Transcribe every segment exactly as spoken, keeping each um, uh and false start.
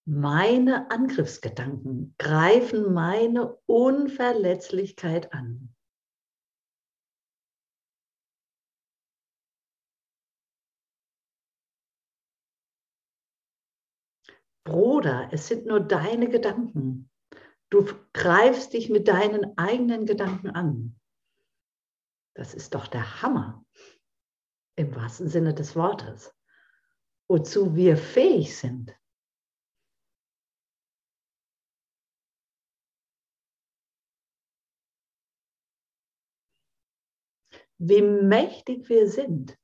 Meine Angriffsgedanken greifen meine Unverletzlichkeit an. Bruder, es sind nur deine Gedanken. Du greifst dich mit deinen eigenen Gedanken an. Das ist doch der Hammer, im wahrsten Sinne des Wortes, wozu wir fähig sind. Wie mächtig wir sind.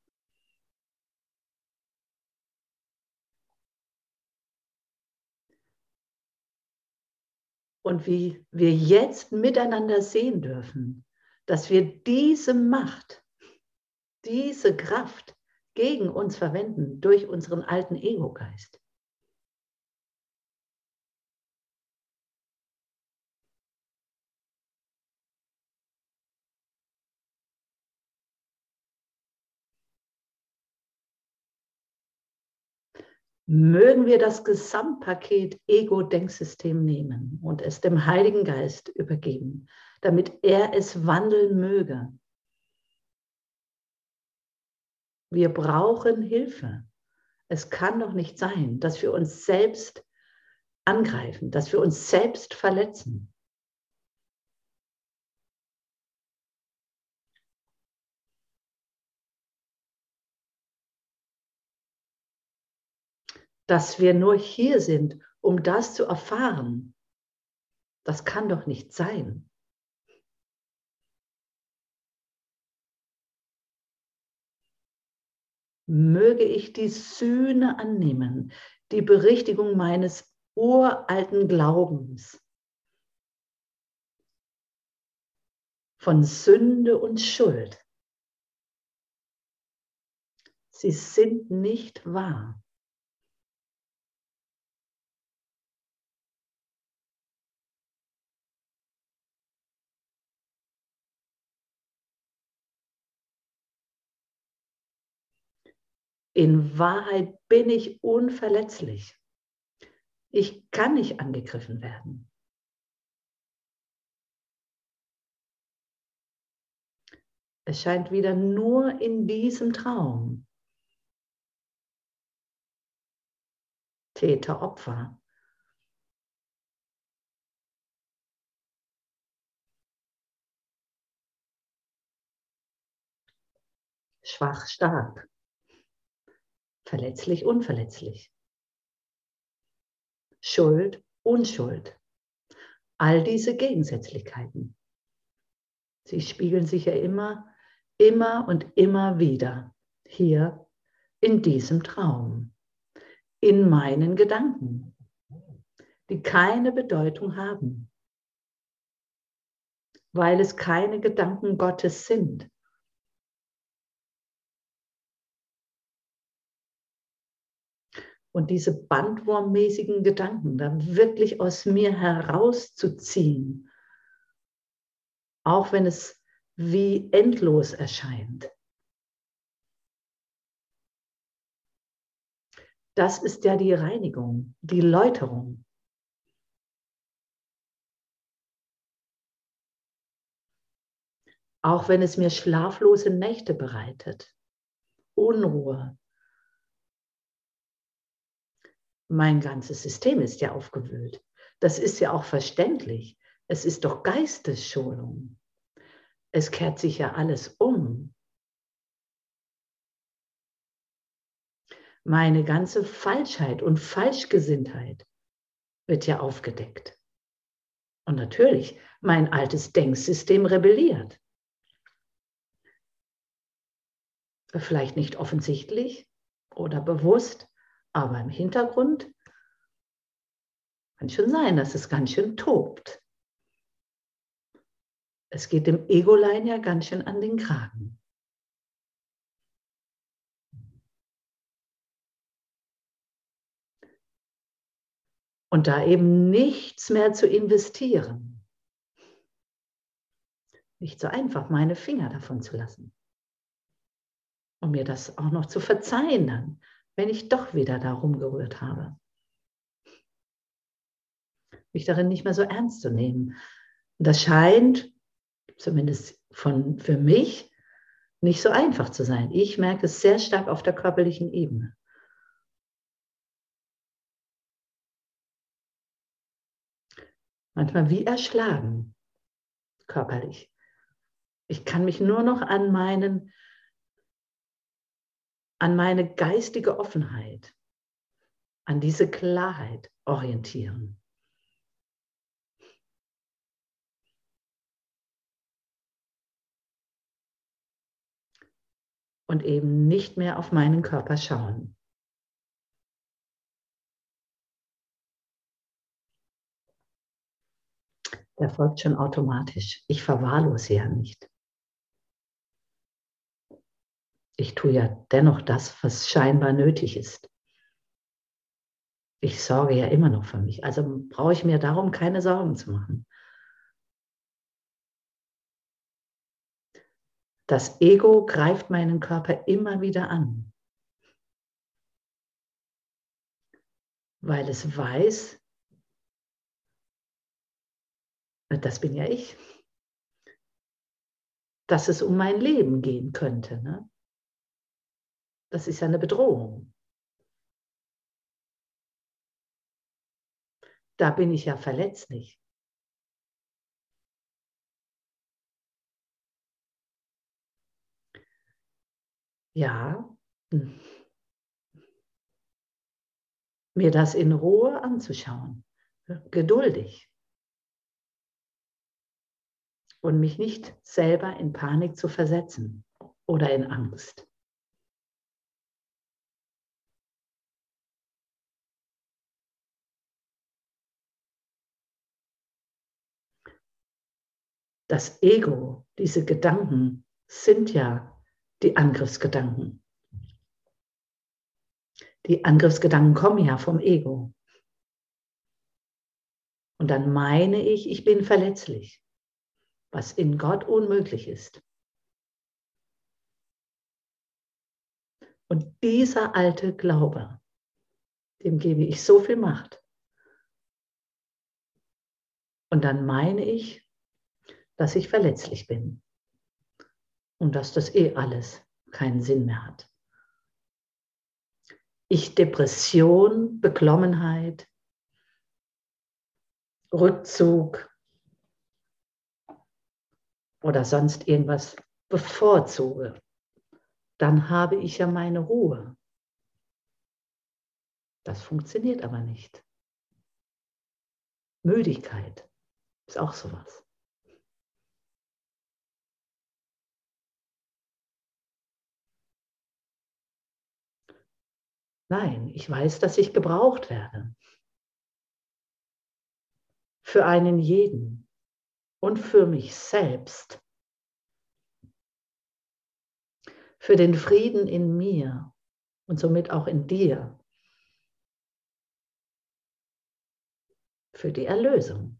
Und wie wir jetzt miteinander sehen dürfen, dass wir diese Macht, diese Kraft gegen uns verwenden durch unseren alten Ego-Geist. Mögen wir das Gesamtpaket Ego-Denksystem nehmen und es dem Heiligen Geist übergeben, damit er es wandeln möge. Wir brauchen Hilfe. Es kann doch nicht sein, dass wir uns selbst angreifen, dass wir uns selbst verletzen. Dass wir nur hier sind, um das zu erfahren. Das kann doch nicht sein. Möge ich die Sühne annehmen, die Berichtigung meines uralten Glaubens von Sünde und Schuld. Sie sind nicht wahr. In Wahrheit bin ich unverletzlich. Ich kann nicht angegriffen werden. Es scheint wieder nur in diesem Traum. Täter, Opfer. Schwach, stark. Verletzlich, unverletzlich. Schuld, Unschuld. All diese Gegensätzlichkeiten. Sie spiegeln sich ja immer, immer und immer wieder hier in diesem Traum, in meinen Gedanken, die keine Bedeutung haben, weil es keine Gedanken Gottes sind. Und diese bandwurmmäßigen Gedanken dann wirklich aus mir herauszuziehen, auch wenn es wie endlos erscheint. Das ist ja die Reinigung, die Läuterung. Auch wenn es mir schlaflose Nächte bereitet, Unruhe. Mein ganzes System ist ja aufgewühlt. Das ist ja auch verständlich. Es ist doch Geistesschulung. Es kehrt sich ja alles um. Meine ganze Falschheit und Falschgesinntheit wird ja aufgedeckt. Und natürlich, mein altes Denksystem rebelliert. Vielleicht nicht offensichtlich oder bewusst, aber im Hintergrund kann schon sein, dass es ganz schön tobt. Es geht dem Egolein ja ganz schön an den Kragen. Und da eben nichts mehr zu investieren. Nicht so einfach, meine Finger davon zu lassen. Und mir das auch noch zu verzeihen dann, wenn ich doch wieder da rumgerührt habe. mich darin nicht mehr so ernst zu nehmen. Und das scheint, zumindest von, für mich, nicht so einfach zu sein. Ich merke es sehr stark auf der körperlichen Ebene. Manchmal wie erschlagen, körperlich. Ich kann mich nur noch an meinen, an meine geistige Offenheit, an diese Klarheit orientieren. Und eben nicht mehr auf meinen Körper schauen. Der folgt schon automatisch. Ich verwahrlose ja nicht. Ich tue ja dennoch das, was scheinbar nötig ist. Ich sorge ja immer noch für mich. Also brauche ich mir darum keine Sorgen zu machen. Das Ego greift meinen Körper immer wieder an, weil es weiß, das bin ja ich, dass es um mein Leben gehen könnte. Ne? Das ist ja eine Bedrohung. Da bin ich ja verletzlich. Ja, mir das in Ruhe anzuschauen, geduldig und mich nicht selber in Panik zu versetzen oder in Angst. Das Ego, diese Gedanken sind ja die Angriffsgedanken. Die Angriffsgedanken kommen ja vom Ego. Und dann meine ich, ich bin verletzlich, was in Gott unmöglich ist. Und dieser alte Glaube, dem gebe ich so viel Macht. Und dann meine ich, dass ich verletzlich bin und dass das eh alles keinen Sinn mehr hat. Ich Depression, Beklommenheit, Rückzug oder sonst irgendwas bevorzuge, dann habe ich ja meine Ruhe. Das funktioniert aber nicht. Müdigkeit ist auch sowas. Nein, ich weiß, dass ich gebraucht werde. Für einen jeden und für mich selbst. Für den Frieden in mir und somit auch in dir. Für die Erlösung.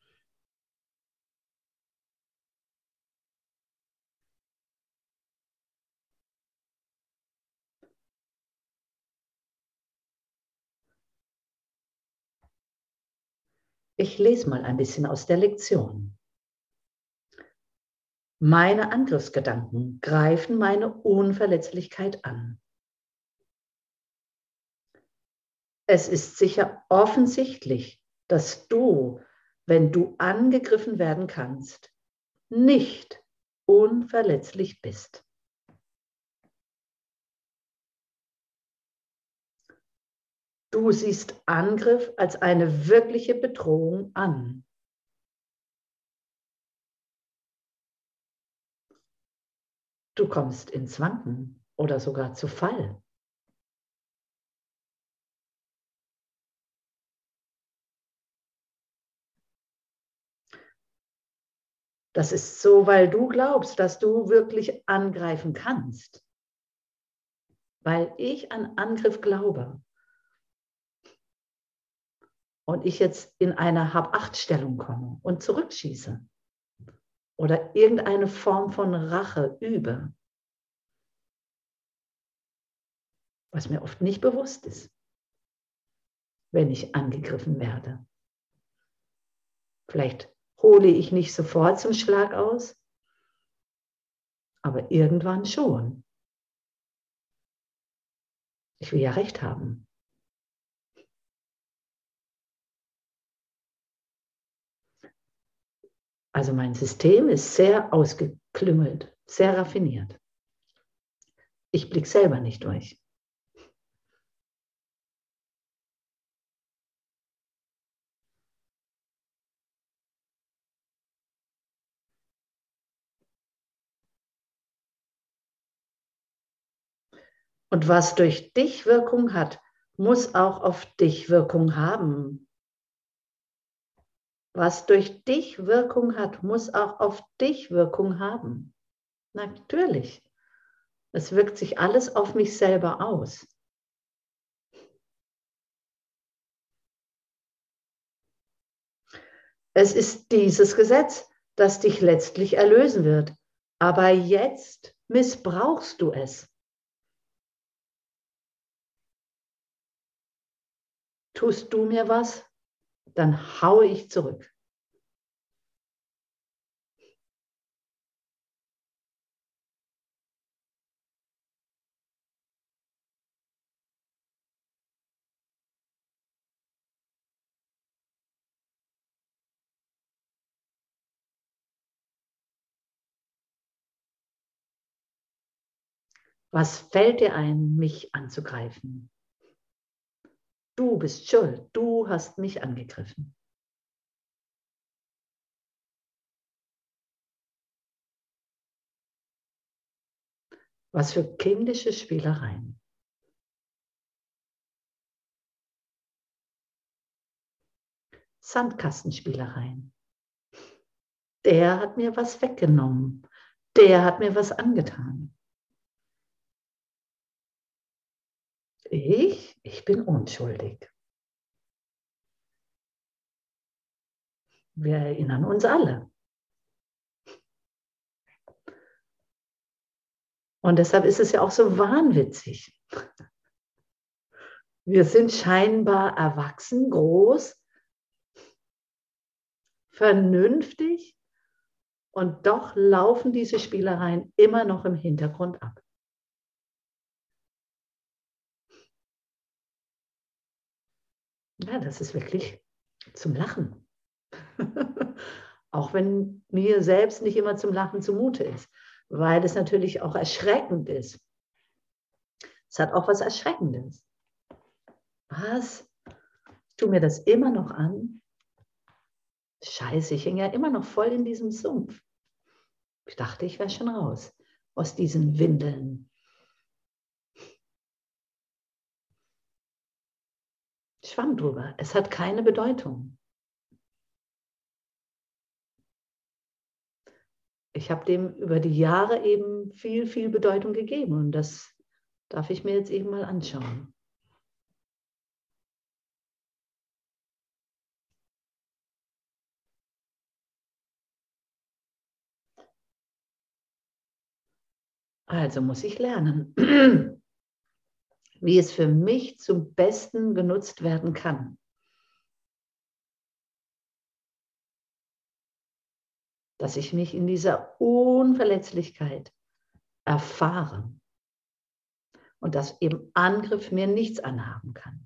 Ich lese mal ein bisschen aus der Lektion. Meine Angriffsgedanken greifen meine Unverletzlichkeit an. Es ist sicher offensichtlich, dass du, wenn du angegriffen werden kannst, nicht unverletzlich bist. Du siehst Angriff als eine wirkliche Bedrohung an. Du kommst ins Wanken oder sogar zu Fall. Das ist so, weil du glaubst, dass du wirklich angreifen kannst. Weil ich an Angriff glaube. Und ich jetzt in eine Hab-Acht-Stellung komme und zurückschieße. Oder irgendeine Form von Rache übe. Was mir oft nicht bewusst ist, wenn ich angegriffen werde. Vielleicht hole ich nicht sofort zum Schlag aus, aber irgendwann schon. Ich will ja recht haben. Also mein System ist sehr ausgeklüngelt, sehr raffiniert. Ich blicke selber nicht durch. Und was durch dich Wirkung hat, muss auch auf dich Wirkung haben. Was durch dich Wirkung hat, muss auch auf dich Wirkung haben. Natürlich. Es wirkt sich alles auf mich selber aus. Es ist dieses Gesetz, das dich letztlich erlösen wird. Aber jetzt missbrauchst du es. Tust du mir was, dann haue ich zurück. Was fällt dir ein, mich anzugreifen? Du bist schuld, du hast mich angegriffen. Was für kindische Spielereien. Sandkastenspielereien. Der hat mir was weggenommen. Der hat mir was angetan. Ich, ich bin unschuldig. Wir erinnern uns alle. Und deshalb ist es ja auch so wahnwitzig. Wir sind scheinbar erwachsen, groß, vernünftig und doch laufen diese Spielereien immer noch im Hintergrund ab. Ja, das ist wirklich zum Lachen. Auch wenn mir selbst nicht immer zum Lachen zumute ist, weil es natürlich auch erschreckend ist. Es hat auch was Erschreckendes. Was? Ich tue mir das immer noch an? Scheiße, ich hänge ja immer noch voll in diesem Sumpf. Ich dachte, ich wäre schon raus aus diesen Windeln. Schwamm drüber. Es hat keine Bedeutung. Ich habe dem über die Jahre eben viel, viel Bedeutung gegeben und das darf ich mir jetzt eben mal anschauen. Also muss ich lernen, wie es für mich zum Besten genutzt werden kann. Dass ich mich in dieser Unverletzlichkeit erfahre und dass eben Angriff mir nichts anhaben kann.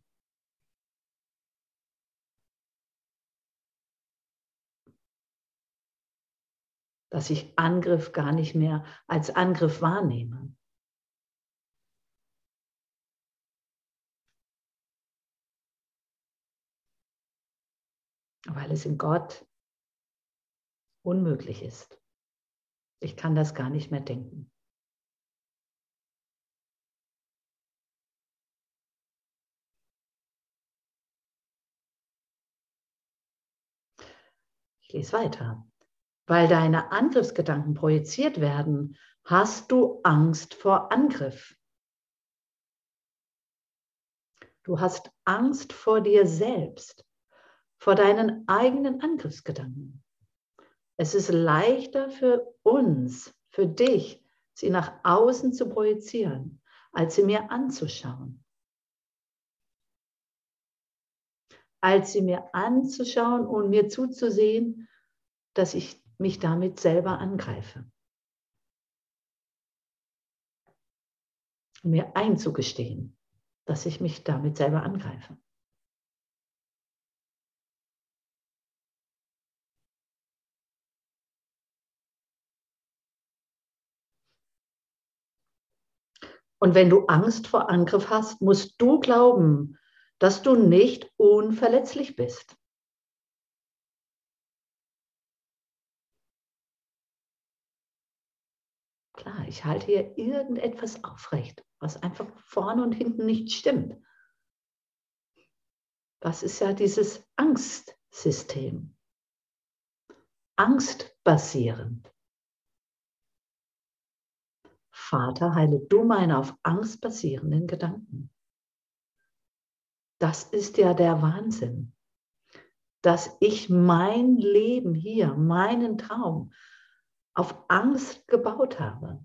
Dass ich Angriff gar nicht mehr als Angriff wahrnehme. Weil es in Gott unmöglich ist. Ich kann das gar nicht mehr denken. Ich lese weiter. Weil deine Angriffsgedanken projiziert werden, hast du Angst vor Angriff. Du hast Angst vor dir selbst, vor deinen eigenen Angriffsgedanken. Es ist leichter für uns, für dich, sie nach außen zu projizieren, als sie mir anzuschauen. als sie mir anzuschauen und mir zuzusehen, dass ich mich damit selber angreife. Mir einzugestehen, dass ich mich damit selber angreife. Und wenn du Angst vor Angriff hast, musst du glauben, dass du nicht unverletzlich bist. Klar, ich halte hier irgendetwas aufrecht, was einfach vorne und hinten nicht stimmt. Das ist ja dieses Angstsystem. Angstbasierend. Vater, heile du meine auf Angst basierenden Gedanken. Das ist ja der Wahnsinn, dass ich mein Leben hier, meinen Traum auf Angst gebaut habe.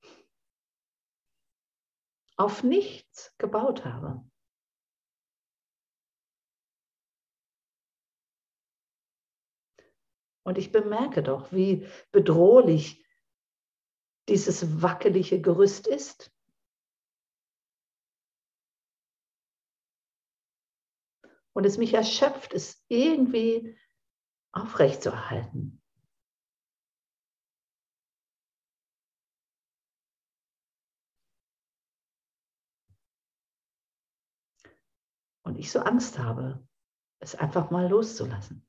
Auf nichts gebaut habe. Und ich bemerke doch, wie bedrohlich dieses wackelige Gerüst ist. Und es mich erschöpft, es irgendwie aufrechtzuerhalten. Und ich so Angst habe, es einfach mal loszulassen.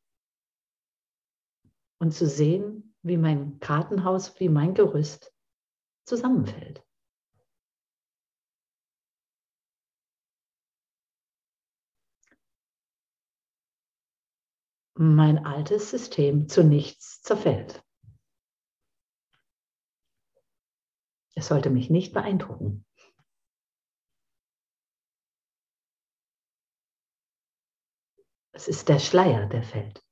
Und zu sehen, wie mein Kartenhaus, wie mein Gerüst zusammenfällt. Mein altes System zu nichts zerfällt. Es sollte mich nicht beeindrucken. Es ist der Schleier, der fällt.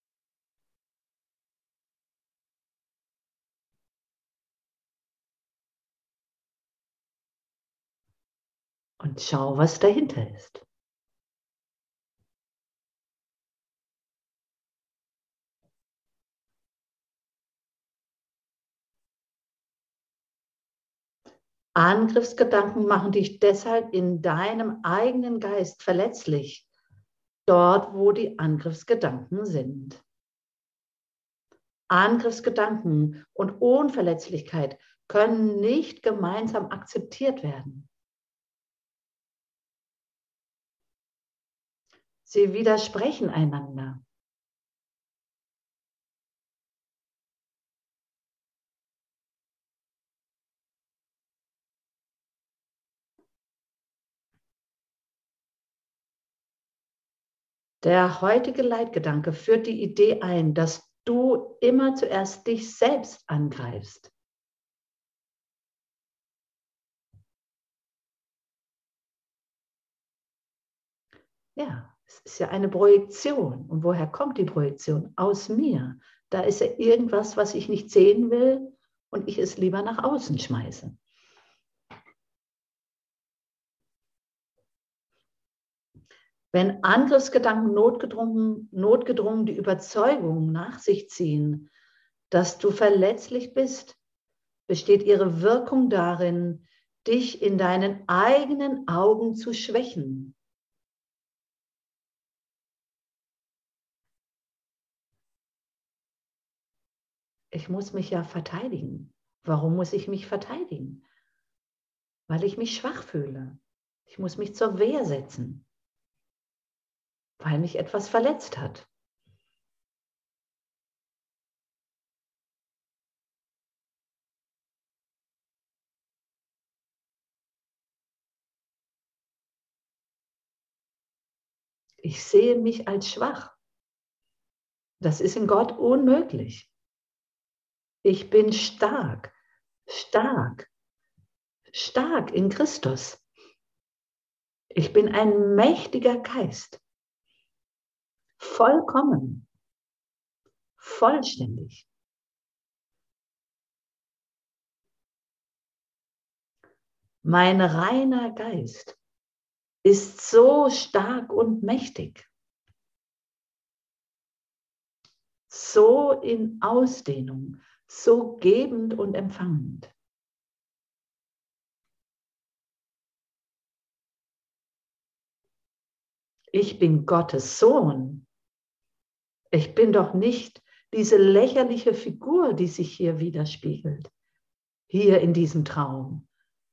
Und schau, was dahinter ist. Angriffsgedanken machen dich deshalb in deinem eigenen Geist verletzlich, dort, wo die Angriffsgedanken sind. Angriffsgedanken und Unverletzlichkeit können nicht gemeinsam akzeptiert werden. Sie widersprechen einander. Der heutige Leitgedanke führt die Idee ein, dass du immer zuerst dich selbst angreifst. Ja, es ist ja eine Projektion. Und woher kommt die Projektion? Aus mir. Da ist ja irgendwas, was ich nicht sehen will und ich es lieber nach außen schmeiße. Wenn Angriffsgedanken notgedrungen, notgedrungen die Überzeugung nach sich ziehen, dass du verletzlich bist, besteht ihre Wirkung darin, dich in deinen eigenen Augen zu schwächen. Ich muss mich ja verteidigen. Warum muss ich mich verteidigen? Weil ich mich schwach fühle. Ich muss mich zur Wehr setzen, weil mich etwas verletzt hat. Ich sehe mich als schwach. Das ist in Gott unmöglich. Ich bin stark, stark, stark in Christus. Ich bin ein mächtiger Geist. Vollkommen. Vollständig. Mein reiner Geist ist so stark und mächtig. so in Ausdehnung, so gebend und empfangend. Ich bin Gottes Sohn. Ich bin doch nicht diese lächerliche Figur, die sich hier widerspiegelt, hier in diesem Traum.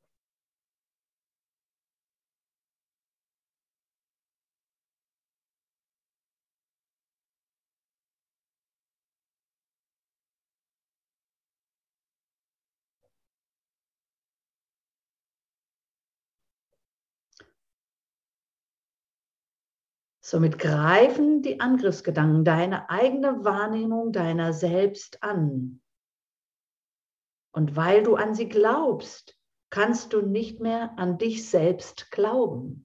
Somit greifen die Angriffsgedanken deine eigene Wahrnehmung deiner selbst an. Und weil du an sie glaubst, kannst du nicht mehr an dich selbst glauben.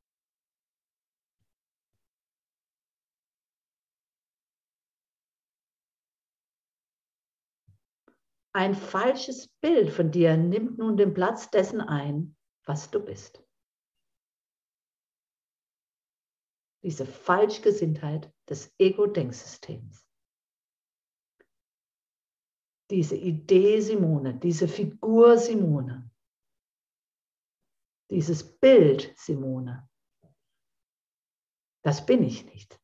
Ein falsches Bild von dir nimmt nun den Platz dessen ein, was du bist. Diese Falschgesinntheit des Ego-Denksystems. Diese Idee Simone, diese Figur Simone, dieses Bild Simone, das bin ich nicht.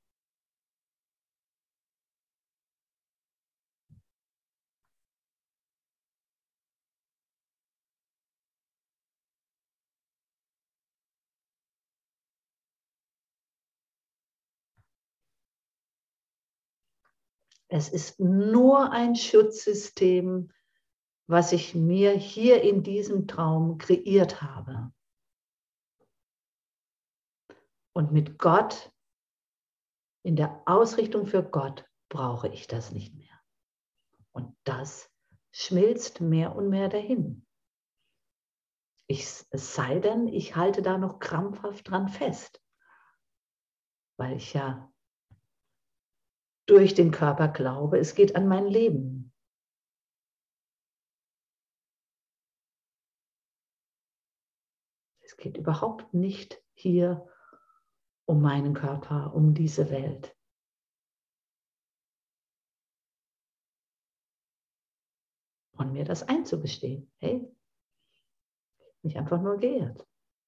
Es ist nur ein Schutzsystem, was ich mir hier in diesem Traum kreiert habe. Und mit Gott, in der Ausrichtung für Gott, brauche ich das nicht mehr. Und das schmilzt mehr und mehr dahin. Ich, es sei denn, ich halte da noch krampfhaft dran fest, weil ich ja durch den Körper glaube, es geht an mein Leben. Es geht überhaupt nicht hier um meinen Körper, um diese Welt. Und mir das einzugestehen. Hey, mich einfach nur geehrt.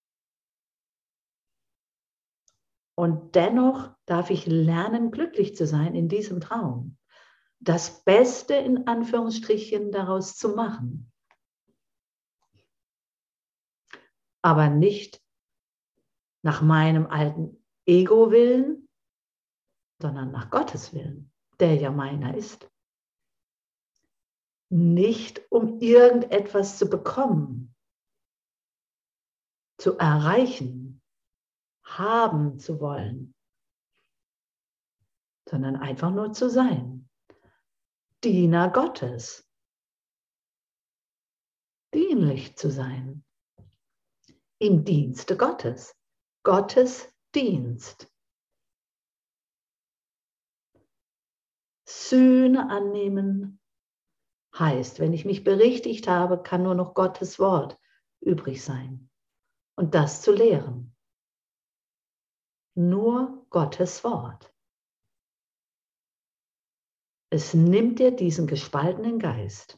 Und dennoch darf ich lernen, glücklich zu sein in diesem Traum. Das Beste in Anführungsstrichen daraus zu machen. Aber nicht nach meinem alten Ego-Willen, sondern nach Gottes Willen, der ja meiner ist. Nicht um irgendetwas zu bekommen, zu erreichen, haben zu wollen, sondern einfach nur zu sein. Diener Gottes. Dienlich zu sein. Im Dienste Gottes. Gottes Dienst. Sühne annehmen heißt, wenn ich mich berichtigt habe, kann nur noch Gottes Wort übrig sein. Und das zu lehren. Nur Gottes Wort. Es nimmt dir diesen gespaltenen Geist.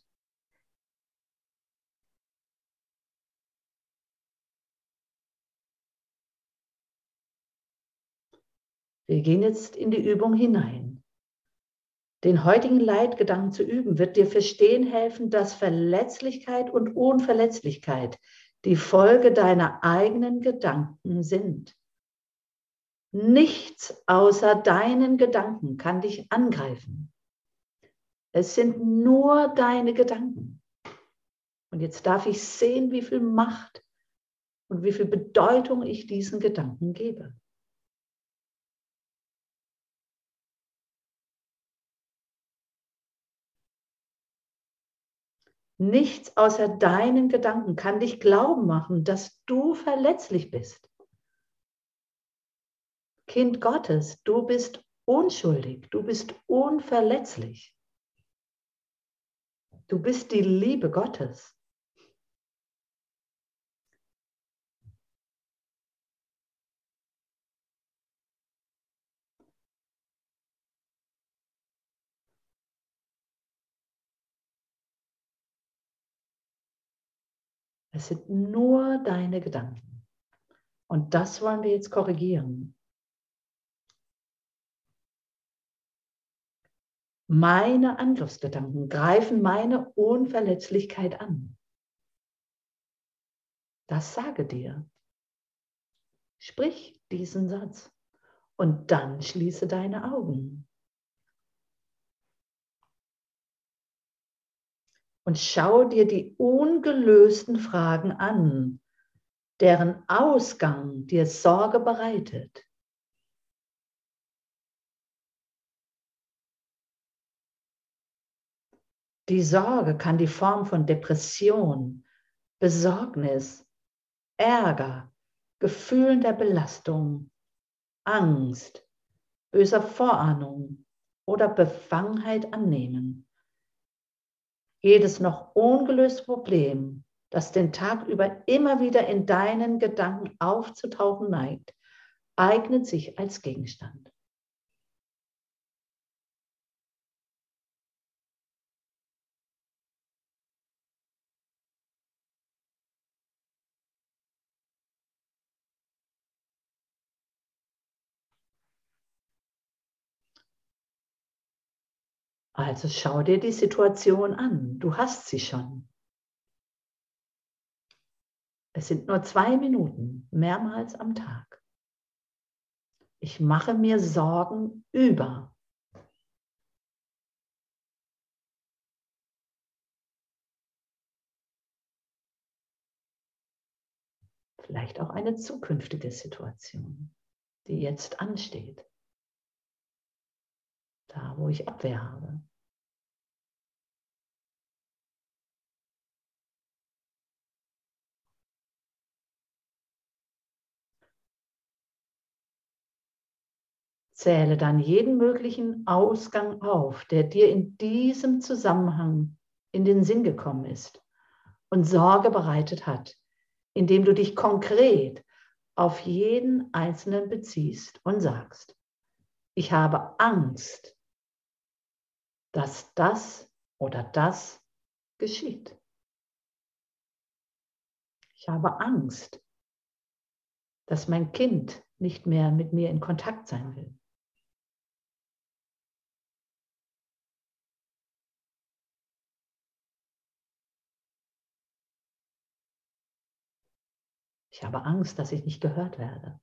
Wir gehen jetzt in die Übung hinein. Den heutigen Leitgedanken zu üben, wird dir verstehen helfen, dass Verletzlichkeit und Unverletzlichkeit die Folge deiner eigenen Gedanken sind. Nichts außer deinen Gedanken kann dich angreifen. Es sind nur deine Gedanken. Und jetzt darf ich sehen, wie viel Macht und wie viel Bedeutung ich diesen Gedanken gebe. Nichts außer deinen Gedanken kann dich glauben machen, dass du verletzlich bist. Kind Gottes, du bist unschuldig, du bist unverletzlich. Du bist die Liebe Gottes. Es sind nur deine Gedanken. Und das wollen wir jetzt korrigieren. Meine Angriffsgedanken greifen meine Unverletzlichkeit an. Das sage dir. Sprich diesen Satz und dann schließe deine Augen. Und schau dir die ungelösten Fragen an, deren Ausgang dir Sorge bereitet. Die Sorge kann die Form von Depression, Besorgnis, Ärger, Gefühlen der Belastung, Angst, böser Vorahnung oder Befangenheit annehmen. Jedes noch ungelöste Problem, das den Tag über immer wieder in deinen Gedanken aufzutauchen neigt, eignet sich als Gegenstand. Also schau dir die Situation an. Du hast sie schon. Es sind nur zwei Minuten, mehrmals am Tag. Ich mache mir Sorgen über. Vielleicht auch eine zukünftige Situation, die jetzt ansteht. Da, wo ich Abwehr habe. Zähle dann jeden möglichen Ausgang auf, der dir in diesem Zusammenhang in den Sinn gekommen ist und Sorge bereitet hat, indem du dich konkret auf jeden Einzelnen beziehst und sagst, ich habe Angst, dass das oder das geschieht. Ich habe Angst, dass mein Kind nicht mehr mit mir in Kontakt sein will. Ich habe Angst, dass ich nicht gehört werde.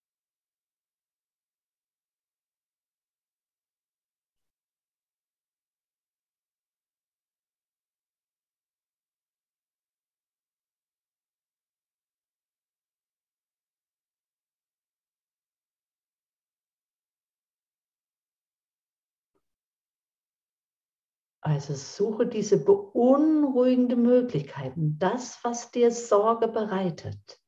Also suche diese beunruhigenden Möglichkeiten, das, was dir Sorge bereitet.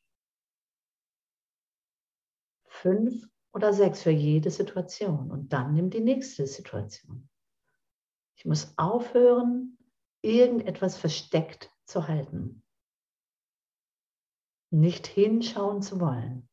Fünf oder sechs für jede Situation und dann nimm die nächste Situation. Ich muss aufhören, irgendetwas versteckt zu halten, nicht hinschauen zu wollen.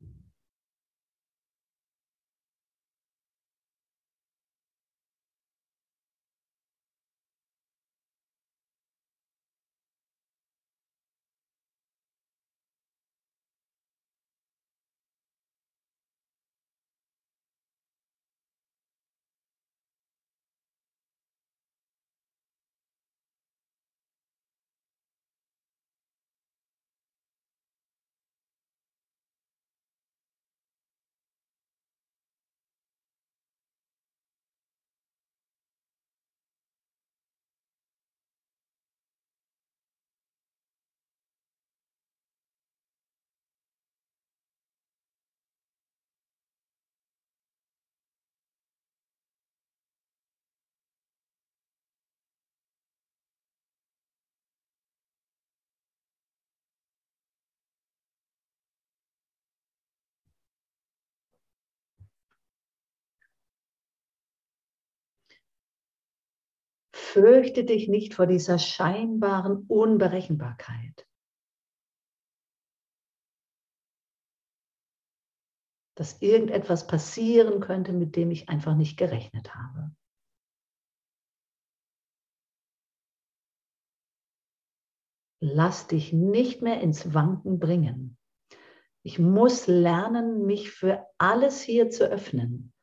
Fürchte dich nicht vor dieser scheinbaren Unberechenbarkeit. Dass irgendetwas passieren könnte, mit dem ich einfach nicht gerechnet habe. Lass dich nicht mehr ins Wanken bringen. Ich muss lernen, mich für alles hier zu öffnen.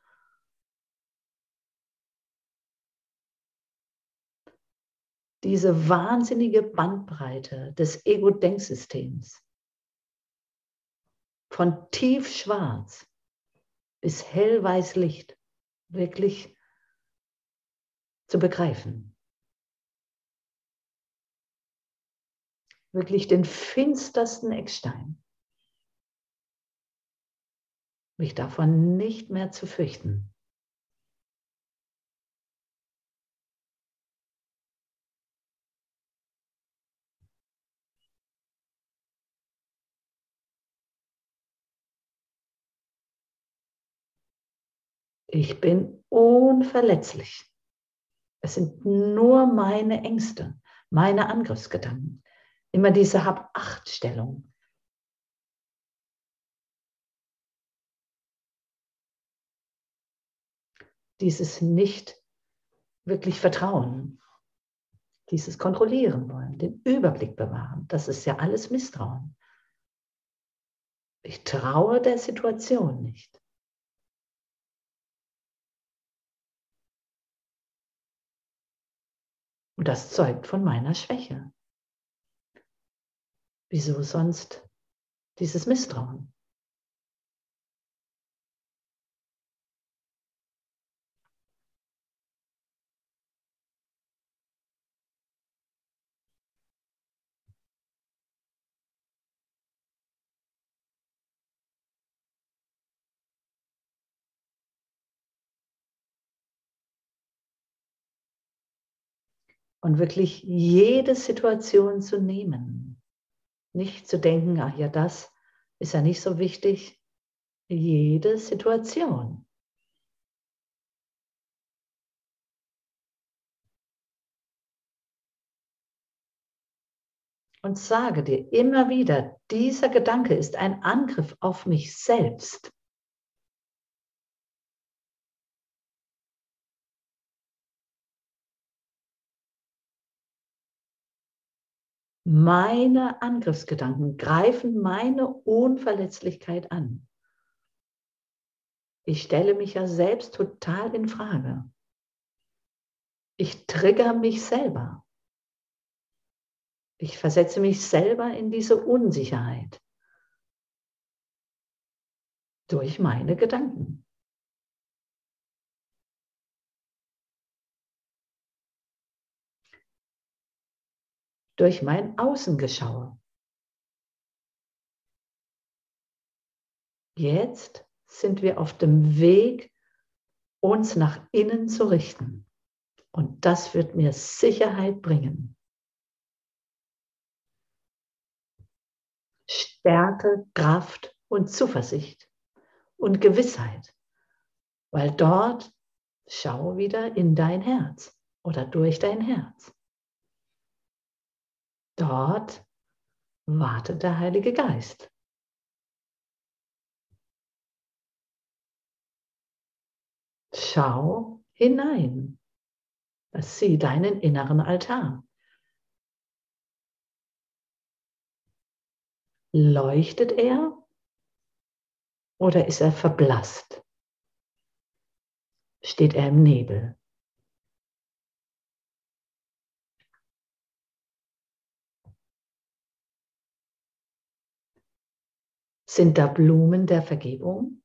Diese wahnsinnige Bandbreite des Ego-Denksystems, von tiefschwarz bis hellweiß Licht, wirklich zu begreifen. Wirklich den finstersten Eckstein. Mich davon nicht mehr zu fürchten. Ich bin unverletzlich. Es sind nur meine Ängste, meine Angriffsgedanken. Immer diese Hab-Acht-Stellung. Dieses nicht wirklich Vertrauen. Dieses Kontrollieren wollen, den Überblick bewahren. Das ist ja alles Misstrauen. Ich traue der Situation nicht. Und das zeugt von meiner Schwäche. Wieso sonst dieses Misstrauen? Und wirklich jede Situation zu nehmen. Nicht zu denken, ach ja, das ist ja nicht so wichtig. Jede Situation. Und sage dir immer wieder, dieser Gedanke ist ein Angriff auf mich selbst. Meine Angriffsgedanken greifen meine Unverletzlichkeit an. Ich stelle mich ja selbst total in Frage. Ich trigger mich selber. Ich versetze mich selber in diese Unsicherheit durch meine Gedanken. Durch mein Außengeschaue. Jetzt sind wir auf dem Weg, uns nach innen zu richten. Und das wird mir Sicherheit bringen. Stärke, Kraft und Zuversicht und Gewissheit. Weil dort schau wieder in dein Herz oder durch dein Herz. Dort wartet der Heilige Geist. Schau hinein. Sieh deinen inneren Altar. Leuchtet er oder ist er verblasst? Steht er im Nebel? Sind da Blumen der Vergebung?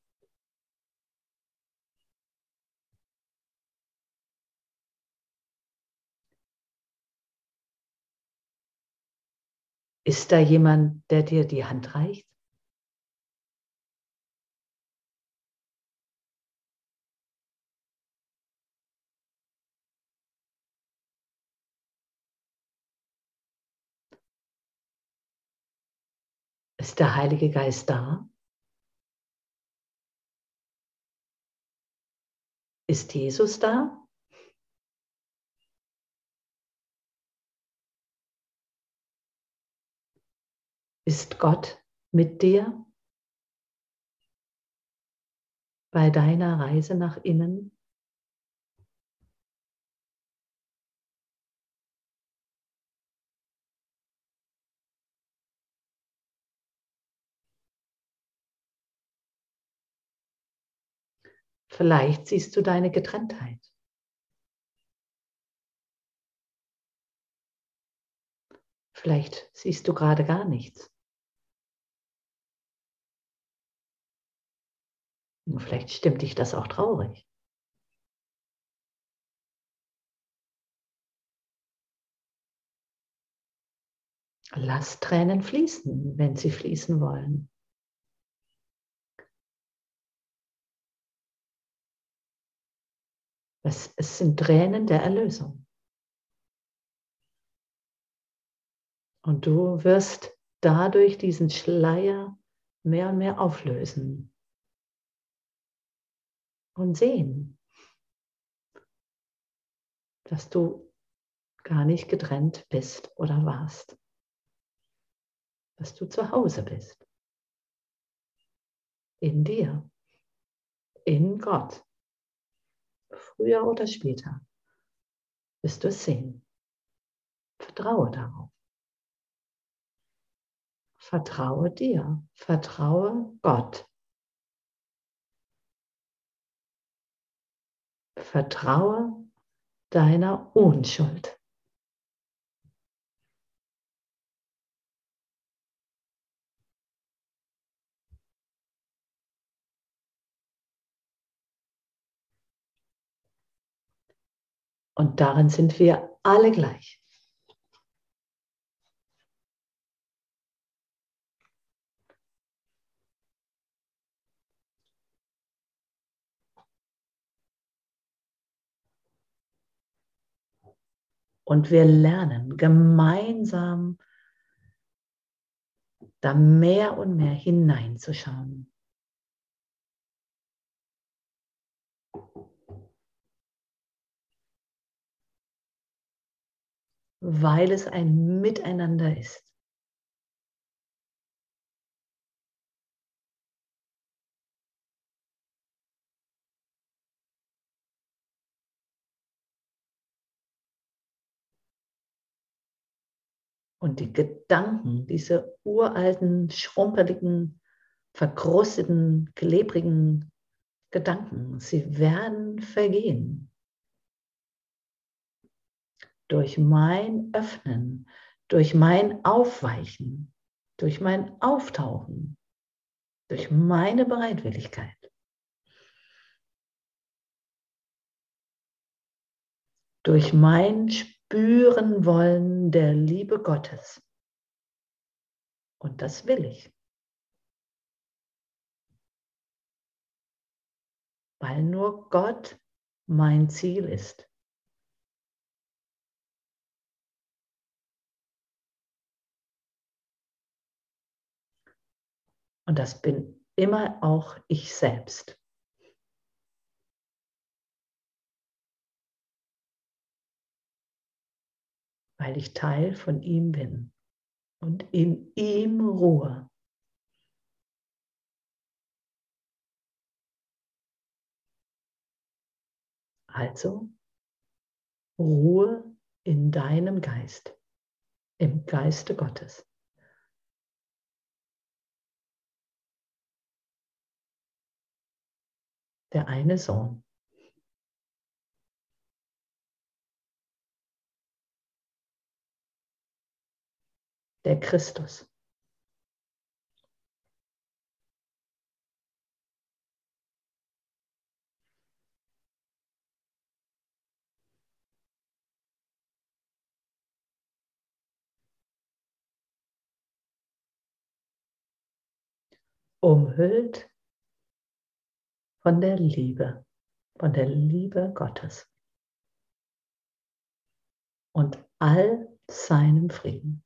Ist da jemand, der dir die Hand reicht? Ist der Heilige Geist da? Ist Jesus da? Ist Gott mit dir bei deiner Reise nach innen? Vielleicht siehst du deine Getrenntheit. Vielleicht siehst du gerade gar nichts. Und vielleicht stimmt dich das auch traurig. Lass Tränen fließen, wenn sie fließen wollen. Es, es sind Tränen der Erlösung. Und du wirst dadurch diesen Schleier mehr und mehr auflösen und sehen, dass du gar nicht getrennt bist oder warst, dass du zu Hause bist, in dir, in Gott. Früher oder später wirst du es sehen. Vertraue darauf. Vertraue dir, vertraue Gott. Vertraue deiner Unschuld. Und darin sind wir alle gleich. Und wir lernen gemeinsam da mehr und mehr hineinzuschauen. Weil es ein Miteinander ist. Und die Gedanken, diese uralten, schrumpeligen, verkrusteten, klebrigen Gedanken, sie werden vergehen. Durch mein Öffnen, durch mein Aufweichen, durch mein Auftauchen, durch meine Bereitwilligkeit. Durch mein Spüren wollen der Liebe Gottes. Und das will ich. Weil nur Gott mein Ziel ist. Und das bin immer auch ich selbst. Weil ich Teil von ihm bin und in ihm ruhe. Also Ruhe in deinem Geist, im Geiste Gottes. Der eine Sohn. Der Christus. Umhüllt von der Liebe, von der Liebe Gottes und all seinem Frieden.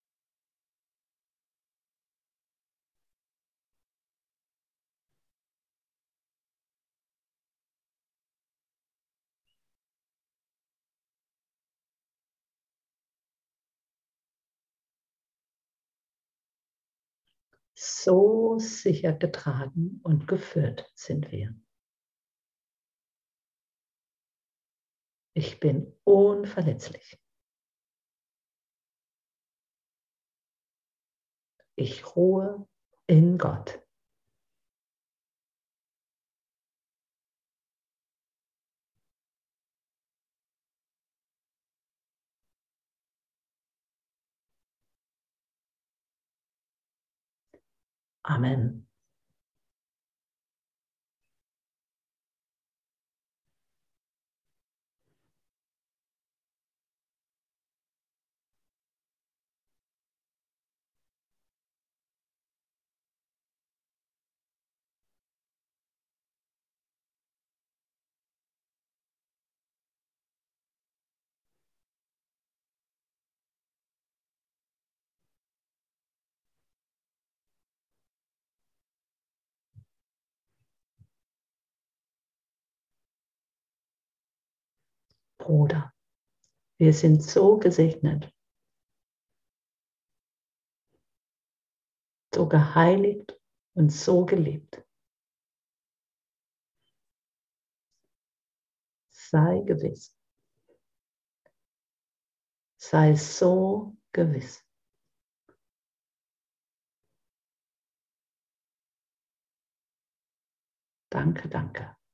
So sicher getragen und geführt sind wir. Ich bin unverletzlich. Ich ruhe in Gott. Amen. Bruder, wir sind so gesegnet, so geheiligt und so geliebt. Sei gewiss. Sei so gewiss. Danke, danke.